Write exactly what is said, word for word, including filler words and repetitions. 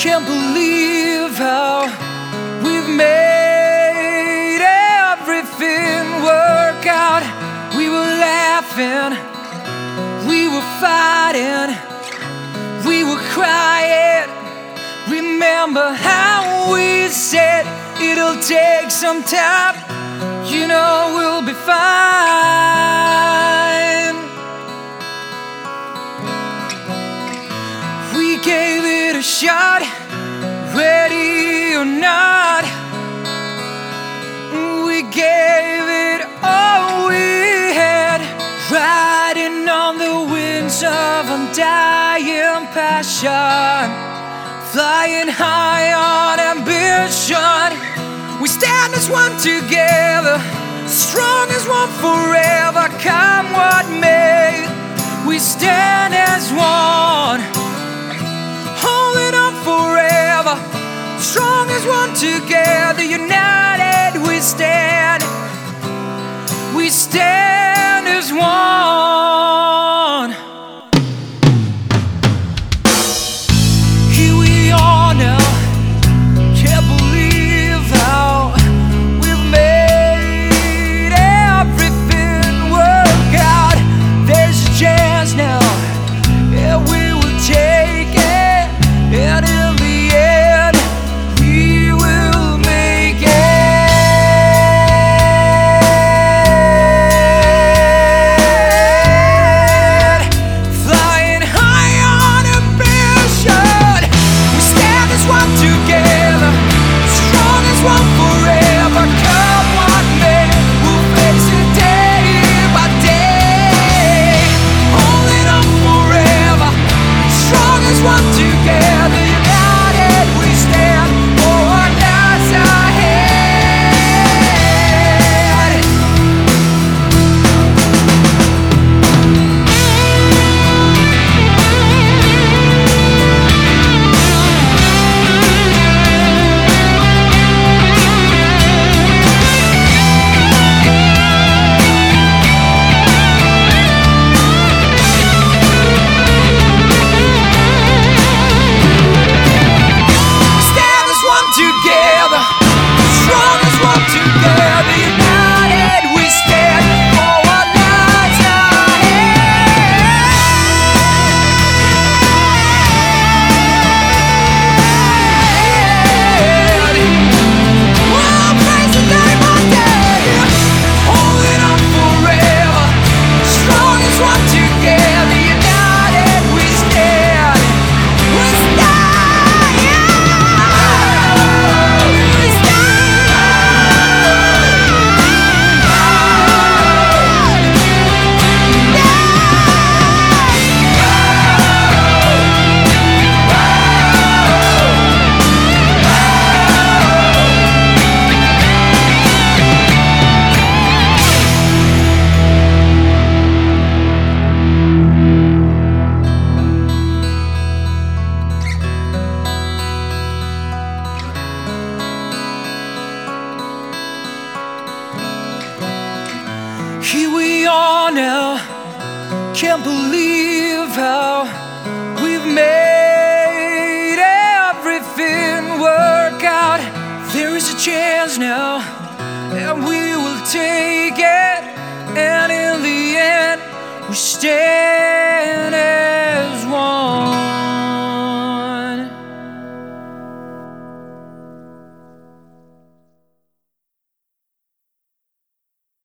Can't believe how we've made everything work out. We were laughing, we were fighting, we were crying. Remember how we said it'll take some time, you know we'll be fine. We gave it a shot, ready or not. We gave it all we had, riding on the winds of undying passion, flying high on ambition. We stand as one together, strong as one forever, come what may. We stand as one, holding on forever, strong as one together, united we stand. We stand as one. Here we are now, can't believe how we've made everything work out. There's a chance now, yeah, we will take it, and in the end we will make it. Flying high on ambition, we stand as one together, strong as one forever, come what may. We'll face it day by day, holding on forever, strong as one together, united we stand for what lies ahead. Stand as one together, strong as one together, united we stand for what lies ahead. We'll face it day by day, holding on forever, strong as one together, united we stand. We stand, yeah. We Here we are now, can't believe how we've made everything work out. There is a chance now, and we will take it, and in the end we stand.